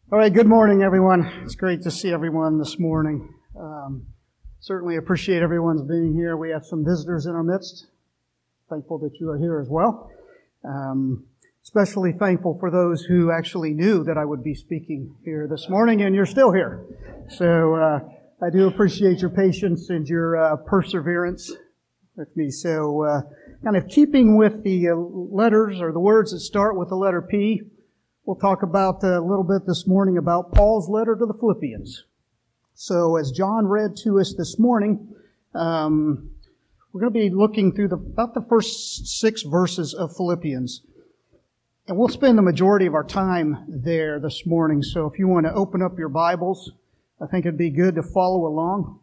All right, good morning, everyone. It's great to see everyone this morning. Certainly appreciate everyone's being here. We have some visitors in our midst. Thankful that you are here as well. Especially thankful for those who actually knew that I would be speaking here this morning, and you're still here. So I do appreciate your patience and your perseverance with me. So kind of keeping with the letters or the words that start with the letter P, we'll talk about a little bit this morning about Paul's letter to the Philippians. So as John read to us this morning, we're going to be looking through about the first 6 verses of Philippians. And we'll spend the majority of our time there this morning. So if you want to open up your Bibles, I think it'd be good to follow along.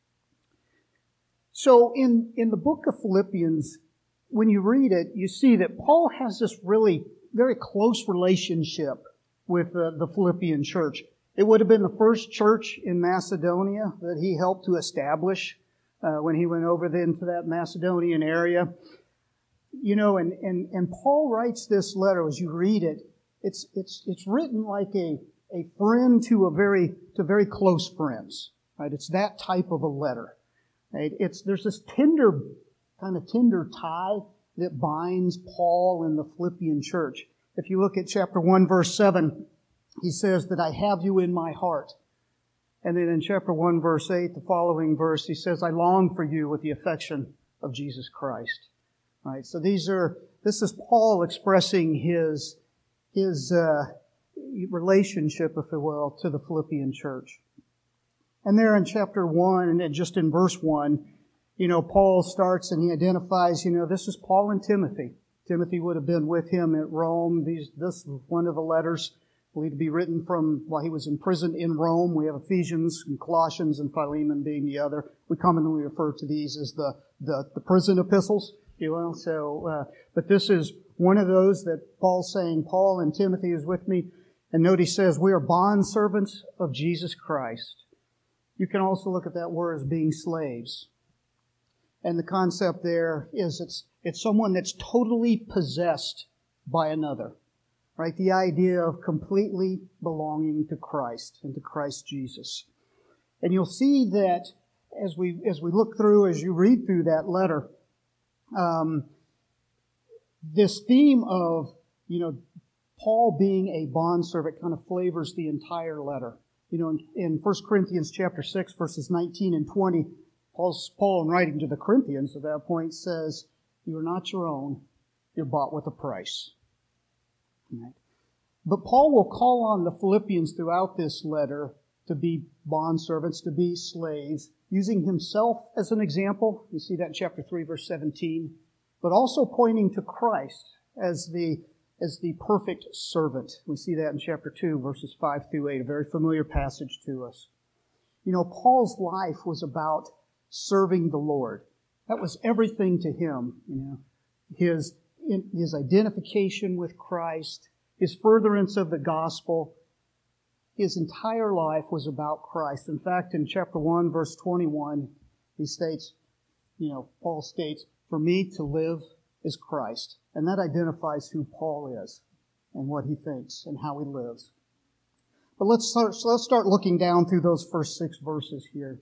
So in the book of Philippians, when you read it, you see that Paul has this really very close relationship with the Philippian church. It would have been the first church in Macedonia that he helped to establish when he went over into that Macedonian area. You know, and Paul writes this letter as you read it. It's written like a friend to very close friends. Right? It's that type of a letter. Right? There's this tender tie that binds Paul and the Philippian church. If you look at chapter 1, verse 7, he says that I have you in my heart. And then in chapter 1, verse 8, the following verse, he says, I long for you with the affection of Jesus Christ. Right? So this is Paul expressing his relationship, if you will, to the Philippian church. And there in chapter 1, and just in verse 1, you know, Paul starts and he identifies, you know, this is Paul and Timothy. Timothy would have been with him at Rome. This is one of the letters believed to be written from while he was imprisoned in Rome. We have Ephesians and Colossians and Philemon being the other. We commonly refer to these as the prison epistles, if you will. So, but this is one of those that Paul's saying, Paul and Timothy is with me. And note he says, we are bondservants of Jesus Christ. You can also look at that word as being slaves. And the concept there is it's someone that's totally possessed by another. Right? The idea of completely belonging to Christ and to Christ Jesus. And you'll see that as we look through, as you read through that letter, this theme of, you know, Paul being a bondservant kind of flavors the entire letter. You know, in 1 Corinthians chapter 6, verses 19 and 20, Paul, in writing to the Corinthians at that point, says, you are not your own, you're bought with a price. Right? But Paul will call on the Philippians throughout this letter to be bondservants, to be slaves, using himself as an example. You see that in chapter 3, verse 17. But also pointing to Christ as the perfect servant. We see that in chapter 2, verses 5 through 8, a very familiar passage to us. You know, Paul's life was about serving the Lord. That was everything to him, you know. His identification with Christ, his furtherance of the gospel, his entire life was about Christ. In fact, in chapter 1, verse 21, he states, you know, Paul states, for me to live is Christ. And that identifies who Paul is and what he thinks and how he lives. But let's start looking down through those first 6 verses here.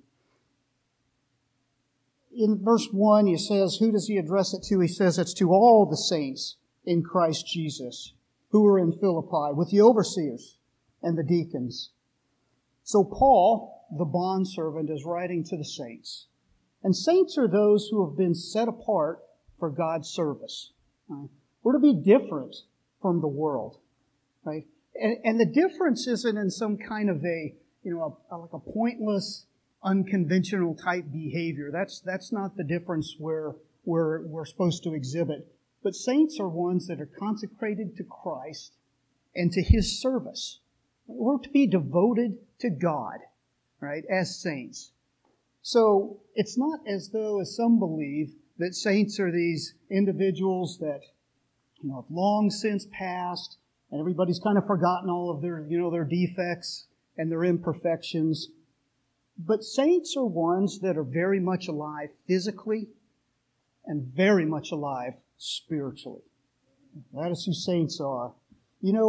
In verse 1, he says, who does he address it to? He says it's to all the saints in Christ Jesus who are in Philippi, with the overseers and the deacons. So Paul, the bondservant, is writing to the saints. And saints are those who have been set apart for God's service. Right? We're to be different from the world. Right? And the difference isn't in some kind of like a pointless, unconventional type behavior. That's not the difference where we're supposed to exhibit. But saints are ones that are consecrated to Christ and to His service. We're to be devoted to God, right, as saints. So it's not as though, as some believe, that saints are these individuals that, you know, have long since passed, and everybody's kind of forgotten all of their, you know, their defects and their imperfections. But saints are ones that are very much alive physically and very much alive spiritually. That is who saints are. You know,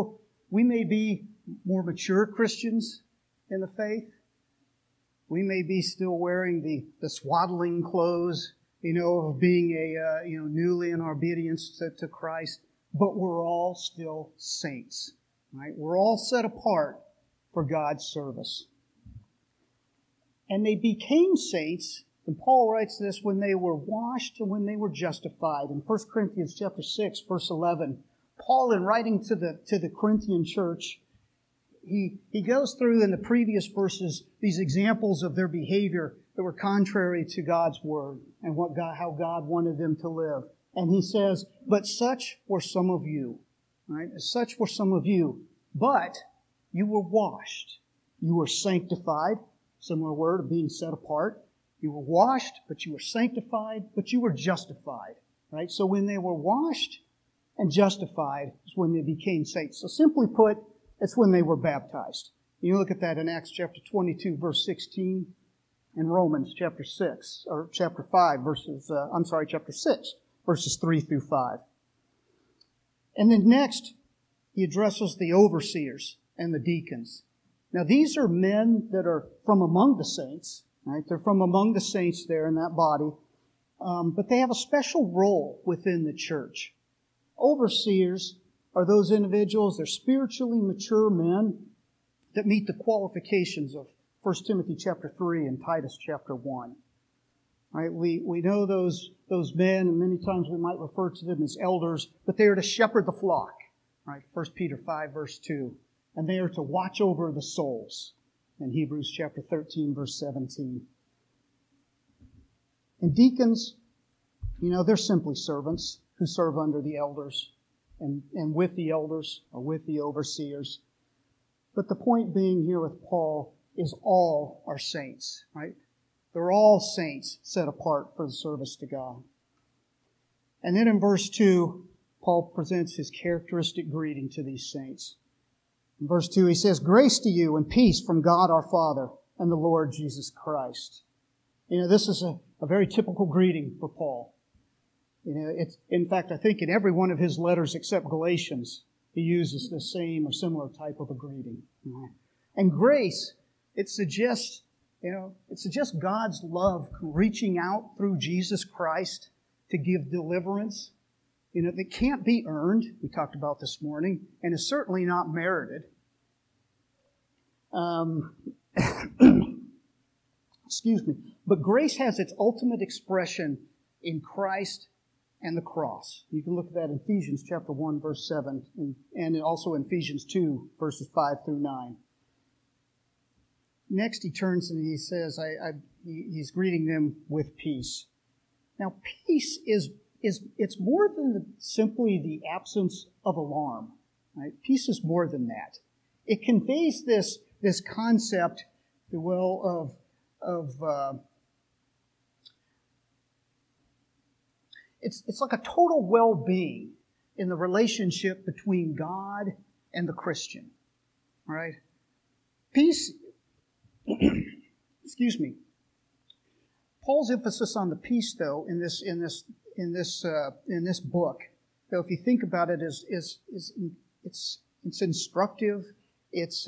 we may be more mature Christians in the faith. We may be still wearing the swaddling clothes, of being newly in our obedience to Christ, but we're all still saints, right? We're all set apart for God's service. And they became saints, and Paul writes this, when they were washed and when they were justified. In 1 Corinthians chapter 6, verse 11, Paul, in writing to the Corinthian church, he goes through in the previous verses these examples of their behavior that were contrary to God's word and how God wanted them to live. And he says, but such were some of you, right? Such were some of you, but you were washed. You were sanctified, similar word of being set apart. You were washed, but you were sanctified, but you were justified, right? So when they were washed and justified is when they became saints. So simply put, it's when they were baptized. You look at that in Acts chapter 22, verse 16, and Romans chapter 6, or chapter 5, chapter 6, verses 3 through 5. And then next, he addresses the overseers and the deacons. Now, these are men that are from among the saints, right? They're from among the saints there in that body, but they have a special role within the church. Overseers are those individuals, they're spiritually mature men that meet the qualifications of 1 Timothy chapter 3 and Titus chapter 1. Right? We know those men, and many times we might refer to them as elders, but they are to shepherd the flock. Right? 1 Peter 5 verse 2. And they are to watch over the souls in Hebrews chapter 13 verse 17. And deacons, they're simply servants who serve under the elders and with the elders or with the overseers. But the point being here with Paul is all are saints, right? They're all saints set apart for the service to God. And then in verse 2, Paul presents his characteristic greeting to these saints. In verse 2, he says, grace to you and peace from God our Father and the Lord Jesus Christ. This is a very typical greeting for Paul. It's, in fact, I think in every one of his letters except Galatians, he uses the same or similar type of a greeting. And grace, it suggests God's love reaching out through Jesus Christ to give deliverance. That can't be earned, we talked about this morning, and is certainly not merited. Excuse me. But grace has its ultimate expression in Christ and the cross. You can look at that in Ephesians chapter 1, verse 7, and also in Ephesians 2, verses 5 through 9. Next, he turns and he says, he's greeting them with peace. Now, peace it's more than simply the absence of alarm. Right? Peace is more than that. It conveys this concept, if you will, of it's like a total well-being in the relationship between God and the Christian. Right? Peace. Excuse me. Paul's emphasis on the peace, though, in this book, though, if you think about it, it's instructive. It's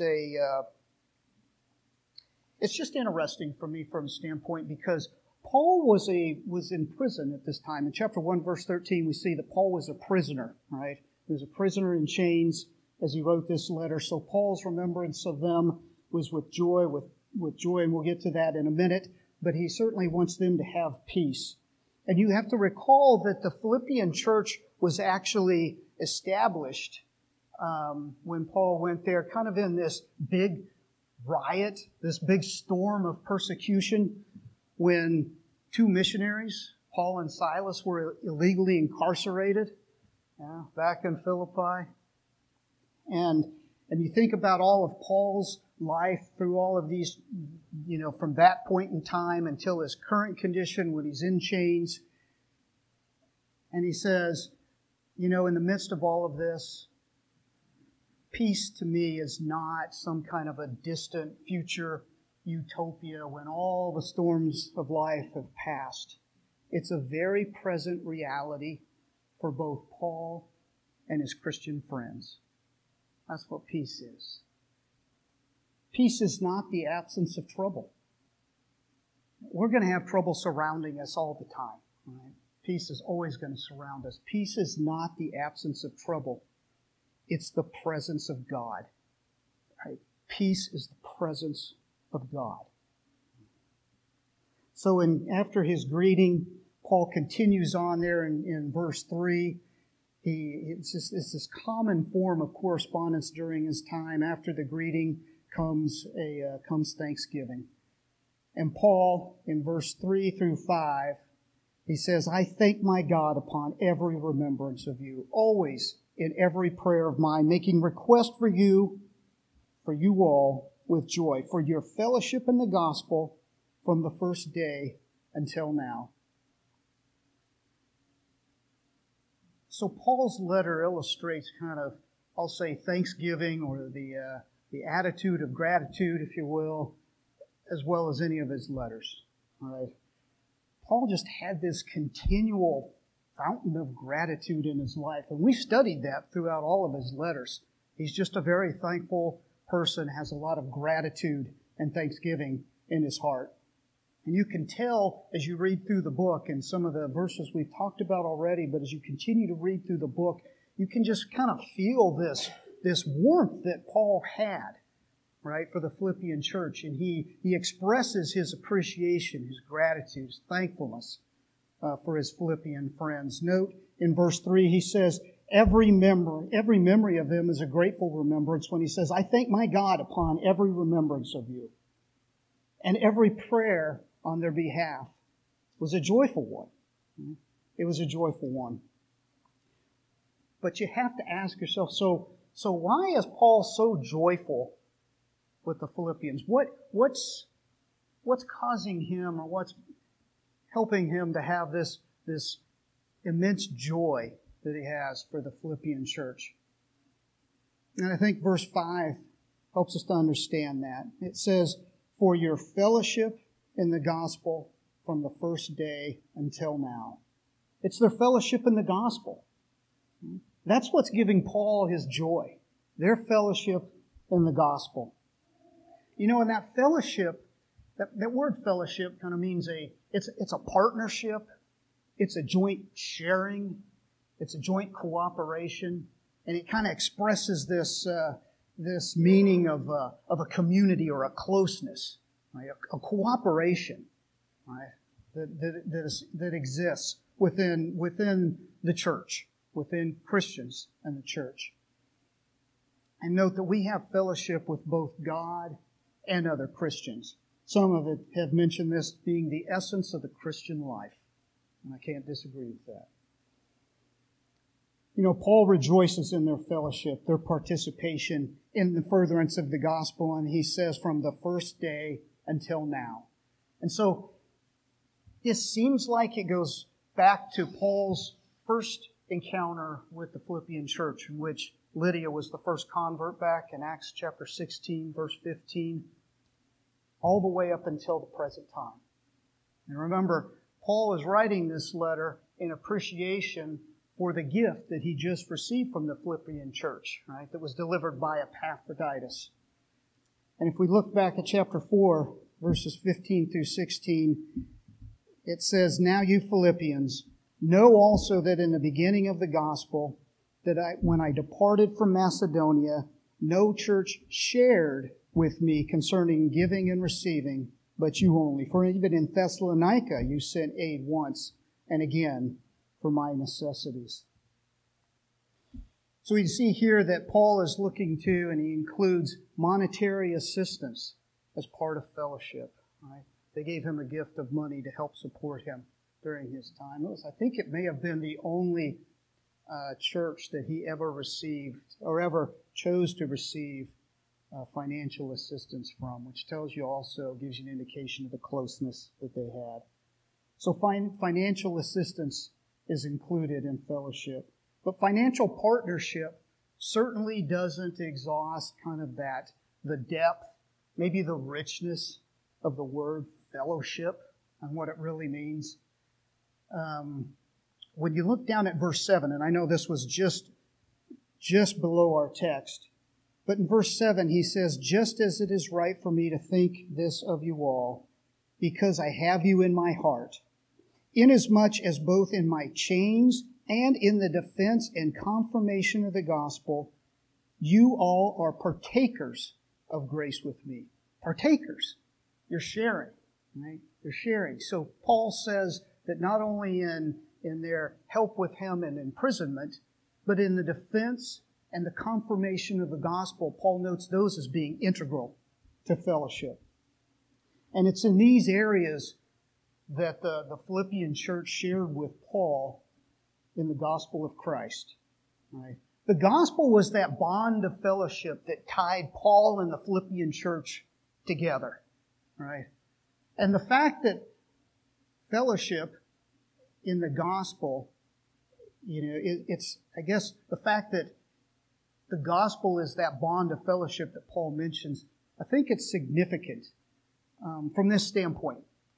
just interesting for me from a standpoint because Paul was in prison at this time. In chapter 1, verse 13, we see that Paul was a prisoner. Right, he was a prisoner in chains as he wrote this letter. So Paul's remembrance of them was with joy, and we'll get to that in a minute. But he certainly wants them to have peace. And you have to recall that the Philippian church was actually established when Paul went there, kind of in this big riot, this big storm of persecution, when two missionaries, Paul and Silas, were illegally incarcerated back in Philippi. And you think about all of Paul's life through all of these, from that point in time until his current condition when he's in chains. And he says, in the midst of all of this, peace to me is not some kind of a distant future utopia when all the storms of life have passed. It's a very present reality for both Paul and his Christian friends. That's what peace is. Peace is not the absence of trouble. We're going to have trouble surrounding us all the time. Right? Peace is always going to surround us. Peace is not the absence of trouble. It's the presence of God. Right? Peace is the presence of God. So after his greeting, Paul continues on there in verse 3. It's this common form of correspondence during his time. After the greeting comes thanksgiving. And Paul, in verse 3 through 5, he says, I thank my God upon every remembrance of you, always in every prayer of mine, making request for you all with joy, for your fellowship in the gospel from the first day until now. So Paul's letter illustrates kind of, I'll say, thanksgiving or the attitude of gratitude, if you will, as well as any of his letters. All right. Paul just had this continual fountain of gratitude in his life, and we studied that throughout all of his letters. He's just a very thankful person, has a lot of gratitude and thanksgiving in his heart. And you can tell as you read through the book, and some of the verses we've talked about already, but as you continue to read through the book, you can just kind of feel this warmth that Paul had, right, for the Philippian church. And he expresses his appreciation, his gratitude, his thankfulness for his Philippian friends. Note in verse 3, he says, every memory of them is a grateful remembrance when he says, I thank my God upon every remembrance of you. And every prayer on their behalf was a joyful one. It was a joyful one. But you have to ask yourself, so why is Paul so joyful with the Philippians? What's causing him, or what's helping him to have this immense joy that he has for the Philippian church? And I think verse 5 helps us to understand that. It says, for your fellowship in the gospel from the first day until now. It's their fellowship in the gospel. That's what's giving Paul his joy. Their fellowship in the gospel. You know, and that fellowship, that word fellowship kind of means it's a partnership. It's a joint sharing. It's a joint cooperation. And it kind of expresses this meaning of a community or a closeness, right? A cooperation, right? That exists within the church, within Christians and the church. And note that we have fellowship with both God and other Christians. Some of it have mentioned this being the essence of the Christian life, and I can't disagree with that. You know, Paul rejoices in their fellowship, their participation in the furtherance of the gospel, and he says from the first day until now. And so this seems like it goes back to Paul's first encounter with the Philippian church, in which Lydia was the first convert back in Acts chapter 16, verse 15, all the way up until the present time. And remember, Paul is writing this letter in appreciation for the gift that he just received from the Philippian church, right, that was delivered by Epaphroditus. And if we look back at chapter 4, verses 15 through 16, it says, now you Philippians, know also that in the beginning of the gospel, that when I departed from Macedonia, no church shared with me concerning giving and receiving, but you only. For even in Thessalonica you sent aid once and again for my necessities. So we see here that Paul is looking to, and he includes monetary assistance as part of fellowship. Right? They gave him a gift of money to help support him during his time. I think it may have been the only church that he ever received or ever chose to receive financial assistance from, which tells you also, gives you an indication of the closeness that they had. So financial assistance is included in fellowship. But financial partnership certainly doesn't exhaust kind of the depth, maybe the richness of the word fellowship and what it really means. When you look down at verse 7, and I know this was just below our text, But in verse 7, he says, just as it is right for me to think this of you all, because I have you in my heart, inasmuch as both in my chains and in the defense and confirmation of the gospel, you all are partakers of grace with me. Partakers. You're sharing, right? You're sharing. So Paul says that not only in their help with him in imprisonment, but in the defense and the confirmation of the gospel, Paul notes those as being integral to fellowship. And it's in these areas that the Philippian church shared with Paul in the gospel of Christ. Right? The gospel was that bond of fellowship that tied Paul and the Philippian church together. Right? And the fact that fellowship in the gospel, it's, I guess, the fact that the gospel is that bond of fellowship that Paul mentions, I think it's significant from this standpoint.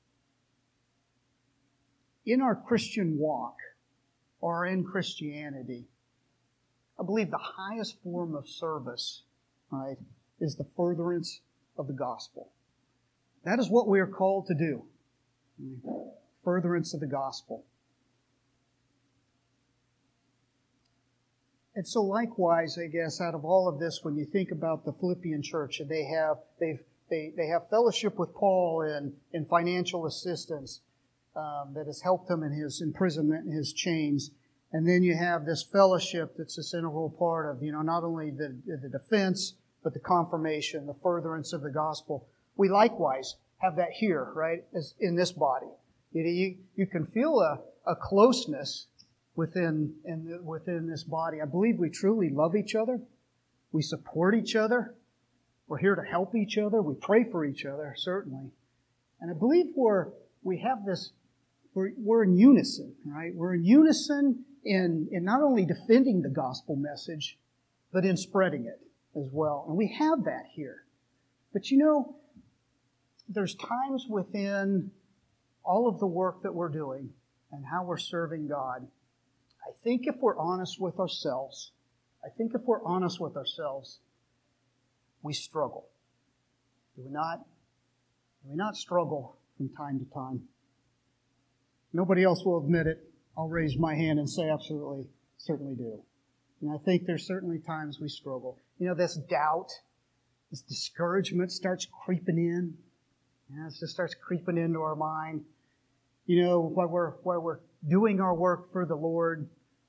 In our Christian walk, or in Christianity, I believe the highest form of service, right, is the furtherance of the gospel. That is what we are called to do. Furtherance of the gospel. And so likewise, I guess, out of all of this, when you think about the Philippian church, they have fellowship with Paul in financial assistance that has helped him in his imprisonment and his chains. And then you have this fellowship that's this integral part of, not only the defense, but the confirmation, the furtherance of the gospel. We likewise have that here, right, as in this body. You can feel a closeness within this body. I believe we truly love each other. We support each other. We're here to help each other. We pray for each other, certainly. And I believe we're in unison, right? We're in unison in not only defending the gospel message, but in spreading it as well. And we have that here. But there's times within all of the work that we're doing and how we're serving God, I think if we're honest with ourselves, we struggle. Do we not? Do we not struggle from time to time? Nobody else will admit it. I'll raise my hand and say absolutely, certainly do. And I think there's certainly times we struggle. This doubt, this discouragement starts creeping in. It just starts creeping into our mind. While we're doing our work for the Lord,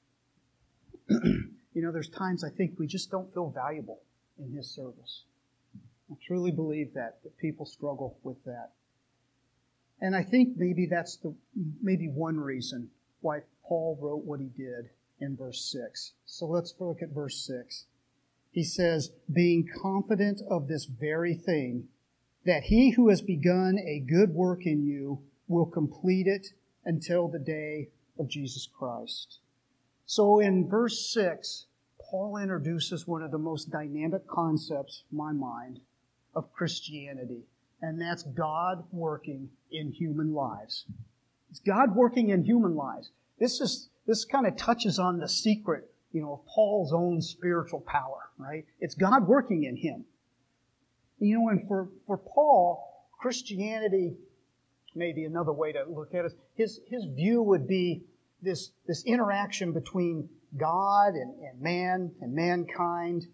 there's times I think we just don't feel valuable in His service. I truly believe that people struggle with that. And I think maybe that's maybe one reason why Paul wrote what he did in verse 6. So let's look at verse 6. He says, being confident of this very thing, that he who has begun a good work in you will complete it until the day of Jesus Christ. So in verse 6, Paul introduces one of the most dynamic concepts, in my mind, of Christianity, and that's God working in human lives. It's God working in human lives. This kind of touches on the secret, of Paul's own spiritual power, right? It's God working in him. And for Paul, Christianity, maybe another way to look at it, his view would be this interaction between God and man and mankind,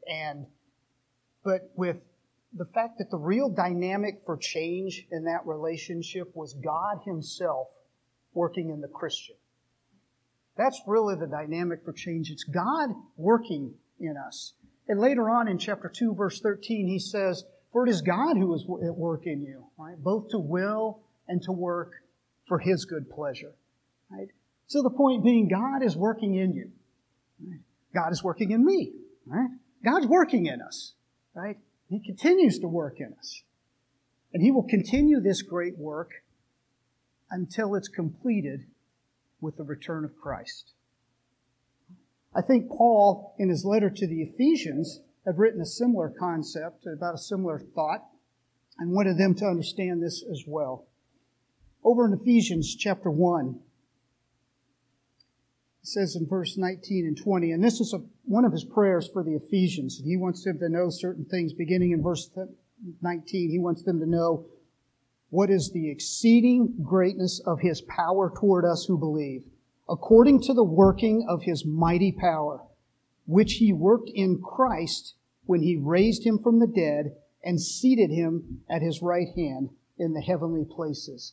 but with the fact that the real dynamic for change in that relationship was God Himself working in the Christian. That's really the dynamic for change. It's God working in us. And later on in chapter 2, verse 13, he says, for it is God who is at work in you, right? Both to will and to work for His good pleasure, right? So the point being, God is working in you. Right? God is working in me, right? God's working in us, right? He continues to work in us. And He will continue this great work until it's completed with the return of Christ. I think Paul, in his letter to the Ephesians, had written a similar concept, about a similar thought, and wanted them to understand this as well. Over in Ephesians chapter 1, It says in verse 19 and 20, and this is one of his prayers for the Ephesians. He wants them to know certain things. Beginning in verse 19, he wants them to know what is the exceeding greatness of His power toward us who believe, according to the working of His mighty power, which He worked in Christ when He raised Him from the dead and seated Him at His right hand in the heavenly places.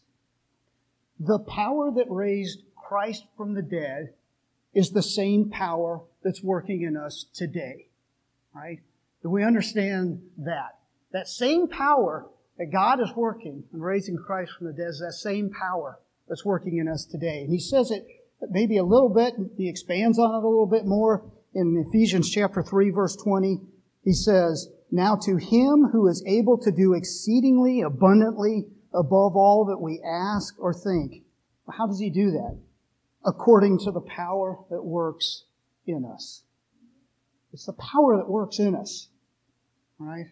The power that raised Christ from the dead is the same power that's working in us today. Right? Do we understand that? That same power that God is working in raising Christ from the dead is that same power that's working in us today. And he says it maybe a little bit, he expands on it a little bit more in Ephesians chapter 3, verse 20. He says, now to Him who is able to do exceedingly abundantly above all that we ask or think. How does He do that? According to the power that works in us. It's the power that works in us. Right?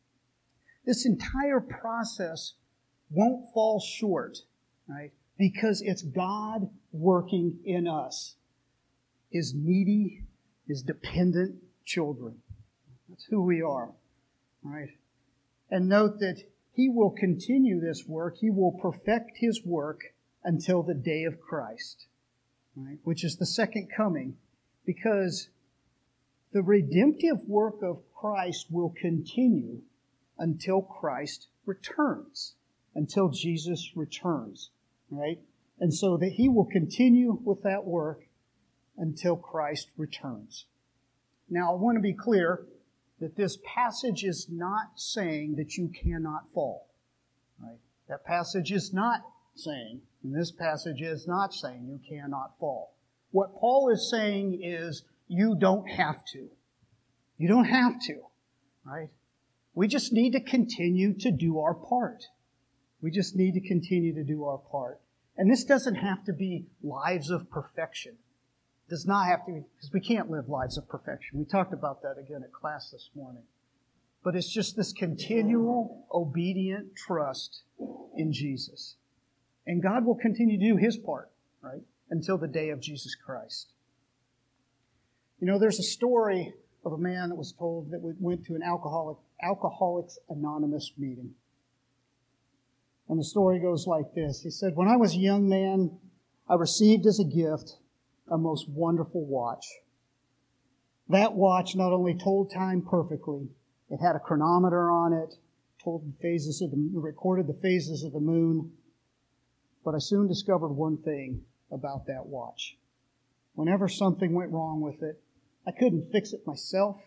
This entire process won't fall short, right? Because it's God working in us. His needy, His dependent children. That's who we are. Right? And note that He will continue this work. He will perfect His work until the day of Christ. Right? Which is the second coming. Because the redemptive work of Christ will continue until Christ returns. Until Jesus returns. Right? And so that He will continue with that work until Christ returns. Now, I want to be clear that this passage is not saying that you cannot fall. Right? That passage is not saying, and this passage is not saying you cannot fall. What Paul is saying is you don't have to. You don't have to. Right? We just need to continue to do our part. We just need to continue to do our part. And this doesn't have to be lives of perfection. It does not have to be, because we can't live lives of perfection. We talked about that again at class this morning. But it's just this continual, obedient trust in Jesus. And God will continue to do His part, right? Until the day of Jesus Christ. You know, there's a story of a man that was told that went to an Alcoholics Anonymous meeting. And the story goes like this. He said, when I was a young man, I received as a gift a most wonderful watch. That watch not only told time perfectly, it had a chronometer on it, recorded the phases of the moon. But I soon discovered one thing about that watch. Whenever something went wrong with it, I couldn't fix it myself.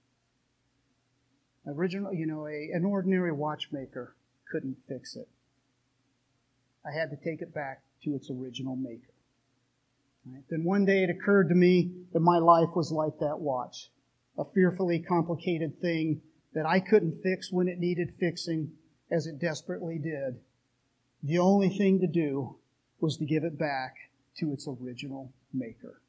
An ordinary watchmaker couldn't fix it. I had to take it back to its original maker. Right? Then one day it occurred to me that my life was like that watch, a fearfully complicated thing that I couldn't fix when it needed fixing, as it desperately did. The only thing to do was to give it back to its original maker.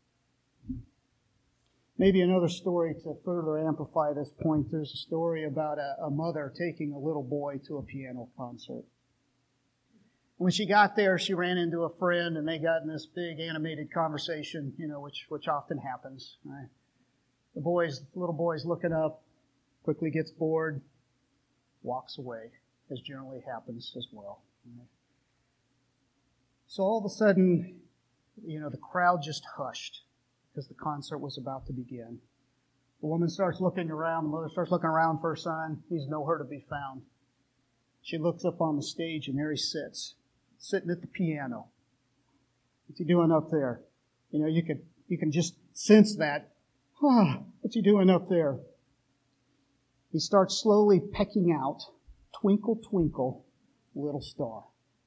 Maybe another story to further amplify this point. There's a story about a mother taking a little boy to a piano concert. When she got there, she ran into a friend, and they got in this big animated conversation, which often happens. Right? The little boy's looking up, quickly gets bored, walks away, as generally happens as well. Right? So all of a sudden, the crowd just hushed because the concert was about to begin. The woman starts looking around, the mother starts looking around for her son. He's nowhere to be found. She looks up on the stage, and there he sits, sitting at the piano. What's he doing up there? You can just sense that. What's he doing up there? He starts slowly pecking out, "Twinkle, Twinkle, Little Star."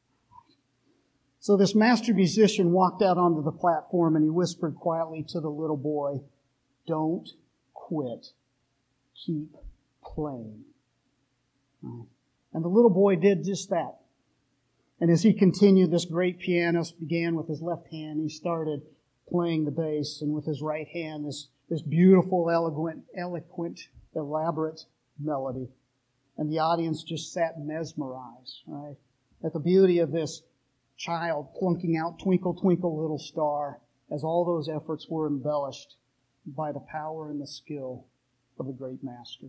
So this master musician walked out onto the platform, and he whispered quietly to the little boy, "Don't quit. Keep playing." Right. And the little boy did just that. And as he continued, this great pianist began with his left hand. He started playing the bass, and with his right hand, this beautiful, eloquent, elaborate melody. And the audience just sat mesmerized, right, at the beauty of this child plunking out "Twinkle, Twinkle, Little Star," as all those efforts were embellished by the power and the skill of the great Master.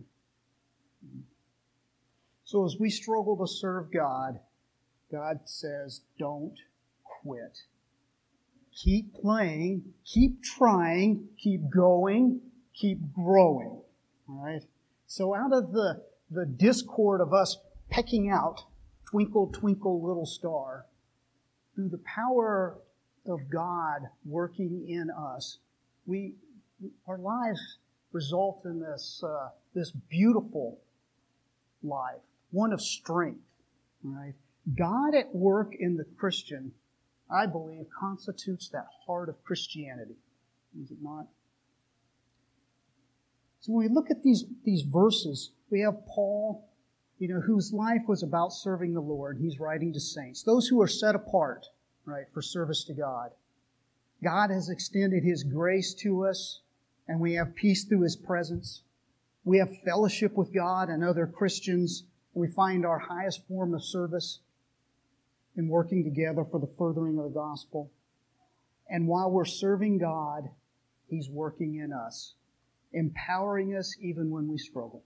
So as we struggle to serve God, God says, don't quit. Keep playing, keep trying, keep going, keep growing. All right? So out of the discord of us pecking out, twinkle, twinkle, little star, through the power of God working in us, our lives result in this beautiful life, one of strength. Right? God at work in the Christian, I believe, constitutes that heart of Christianity. Is it not? So when we look at these verses, we have Paul, whose life was about serving the Lord. He's writing to saints, those who are set apart, right, for service to God. God has extended His grace to us, and we have peace through His presence. We have fellowship with God and other Christians. We find our highest form of service in working together for the furthering of the gospel. And while we're serving God, He's working in us, empowering us even when we struggle.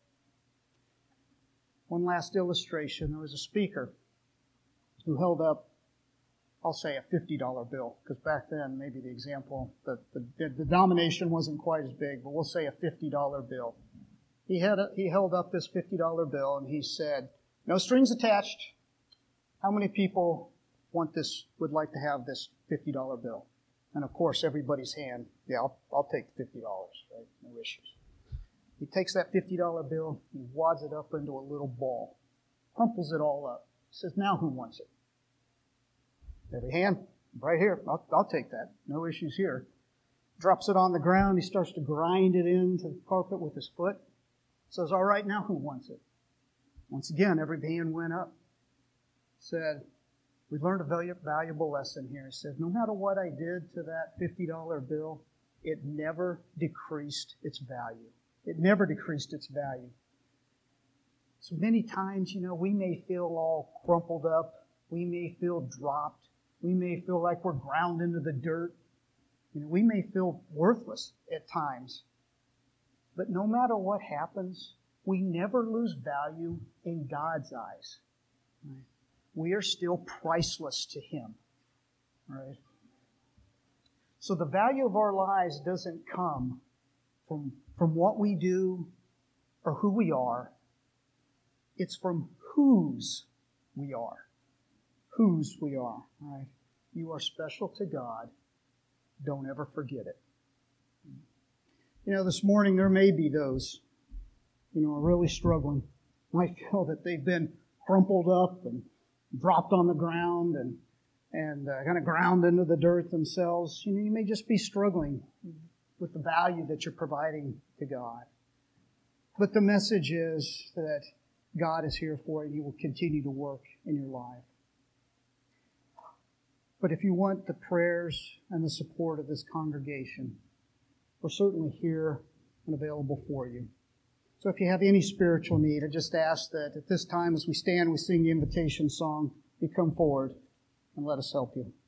One last illustration. There was a speaker who held up, I'll say, a $50 bill, because back then maybe the example, the denomination wasn't quite as big, but we'll say a $50 bill. He held up this $50 bill and he said, no strings attached. How many people would like to have this $50 bill? And of course, everybody's hand, yeah, I'll take $50, right? No issues. He takes that $50 bill, he wads it up into a little ball, crumples it all up. Says, now who wants it? Every hand, right here. I'll take that. No issues here. Drops it on the ground. He starts to grind it into the carpet with his foot. Says, all right, now who wants it? Once again, every hand went up. Said, we learned a valuable lesson here. He said, no matter what I did to that $50 bill, it never decreased its value. It never decreased its value. So many times, we may feel all crumpled up. We may feel dropped. We may feel like we're ground into the dirt. We may feel worthless at times. But no matter what happens, we never lose value in God's eyes. Right? We are still priceless to Him. Right? So the value of our lives doesn't come from what we do or who we are. It's from whose we are. Whose we are. Right? You are special to God. Don't ever forget it. This morning there may be those, are really struggling. Might feel that they've been crumpled up and dropped on the ground and kind of ground into the dirt themselves. You may just be struggling with the value that you're providing to God. But the message is that God is here for you. He will continue to work in your life. But if you want the prayers and the support of this congregation, we're certainly here and available for you. So if you have any spiritual need, I just ask that at this time as we stand, we sing the invitation song, you come forward and let us help you.